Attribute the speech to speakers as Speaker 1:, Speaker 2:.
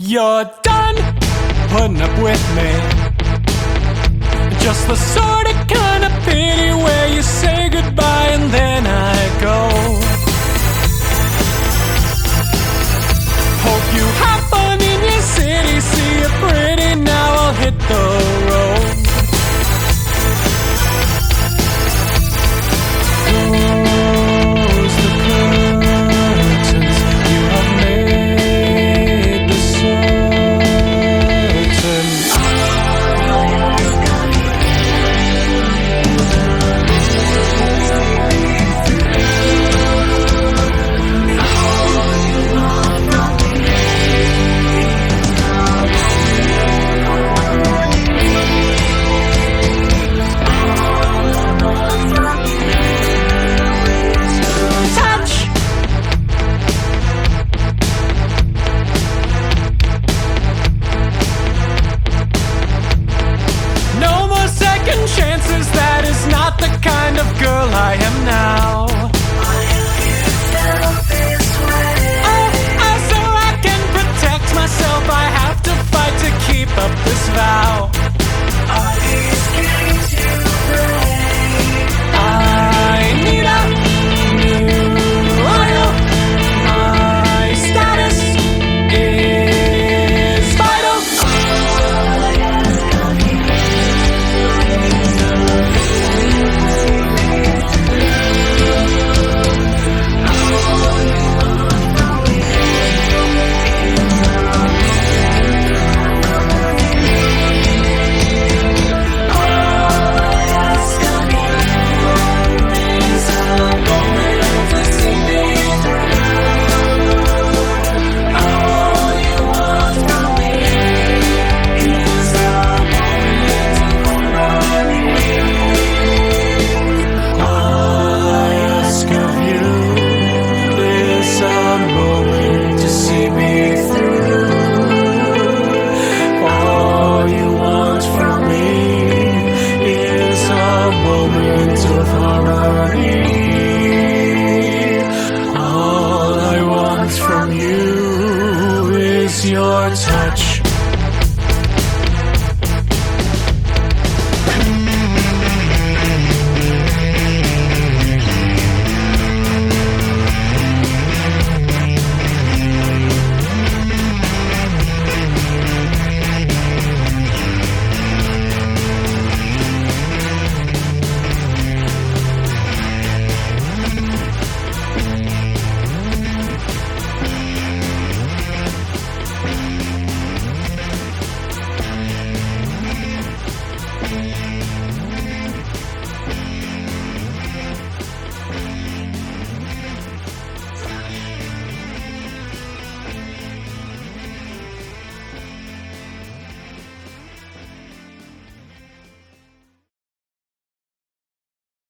Speaker 1: You're done putting up with me. Just the sort of kind of pity where you say goodbye and then I go. Hope you have fun in your city, see you pretty, now I'll hit the road. Close the curtains, you have made the certain. Chances, that is not the kind of girl I am now. Oh, so I can protect myself, I have to fight to keep up this vow. Are these games you play? I need a new oil. My status is vital. Your touch.